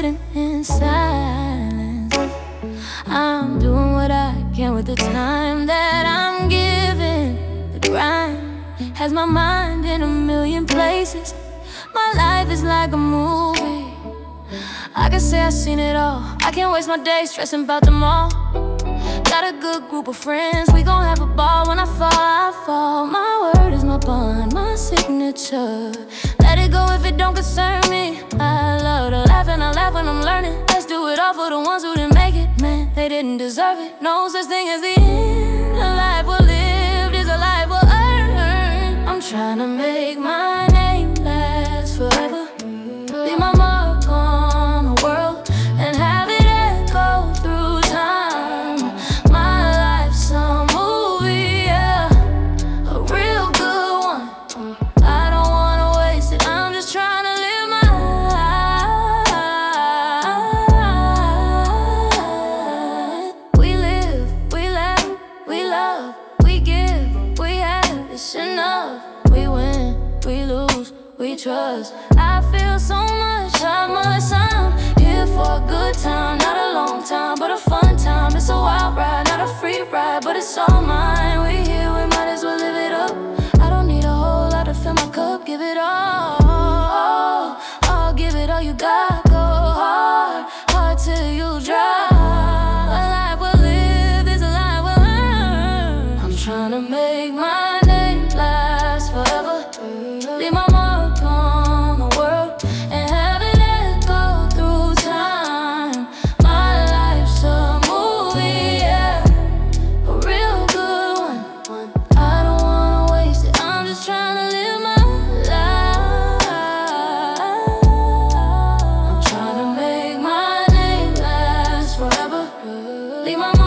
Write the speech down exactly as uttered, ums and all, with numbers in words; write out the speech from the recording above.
sitting in silence. I'm doing what I can with the time that I'm given. The grind has my mind in a million places. My life is like a movie. I can say I've seen it all. I can't waste my days stressing about them all. Got a good group of friends, we gon' have a ball. When I fall, I fall. My word is my bond, my signature. Let it go if it don't concern me. I love to laugh and I laugh when I'm learning. Let's do it all for the ones who didn't make it. Man, they didn't deserve it. No such thing as the end. A life well lived is a life well earned. I'm trying to make my name last forever. Leave my mark on the world and have it echo through time. My life's a movie, yeah, a real good one. I don't wanna waste it, I'm just trying to live my life. We live, we laugh, we love, we give, we have, it's enough. We win, we lose, we trust. I feel so much, how much I'm here for a good time. Not a long time, but a fun time. It's a wild ride, not a free ride, but it's all mine. We here, we might as well live it up. I don't need a whole lot to fill my cup. Give it all, all, all, give it all you got. Go hard, hard till you dry. A life well lived is a life well earned. I'm trying to make my name last forever. Leave my mark on the world and have it echo through time. My life's a movie, yeah, a real good one. I don't wanna waste it, I'm just trying to live my life. I'm trying to make my name last forever. Leave my